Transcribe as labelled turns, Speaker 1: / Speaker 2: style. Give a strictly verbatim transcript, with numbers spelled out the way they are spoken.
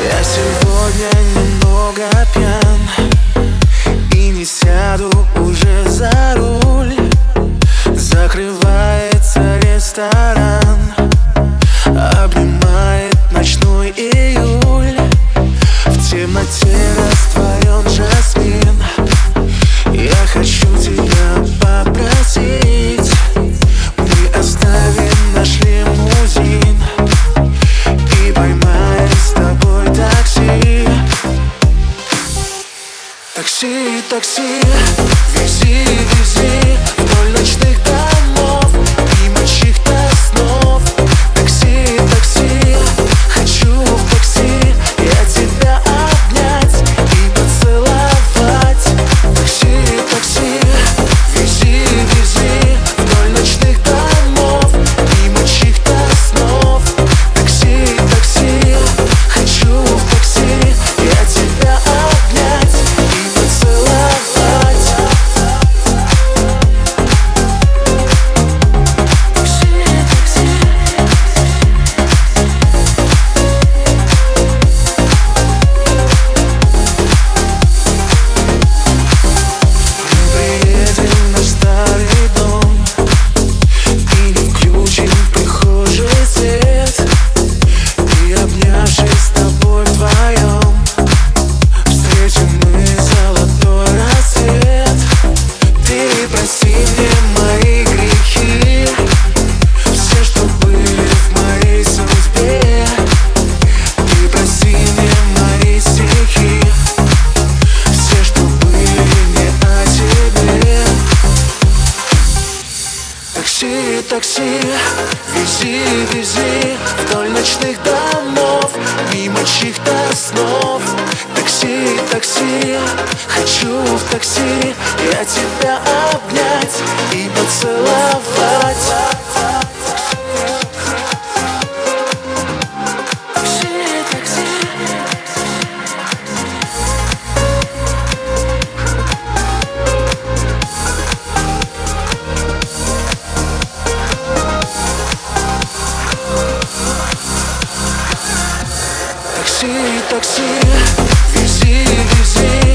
Speaker 1: Я сегодня немного пьян и не сяду уже за руль. Закрывается ресторан, обнимает ночной июль. В темноте растворен жасмин. Я хочу тебя попросить, мы оставим наш лимузин и поймаем с тобой такси. Такси, такси, вези, вези вдоль ночных домов, мимо чьих-то снов. Такси, такси, хочу в такси я тебя обнять и поцеловать. Такси, такси, вези, вези вдоль ночных домов, мимо чьих-то снов. Такси, такси, хочу в такси я тебя обнять и поцеловать. Такси, такси, вези, вези вдоль ночных домов, мимо чьих-то снов. Такси, такси, хочу в такси я тебя обнять и поцеловать. Такси, такси, вези, вези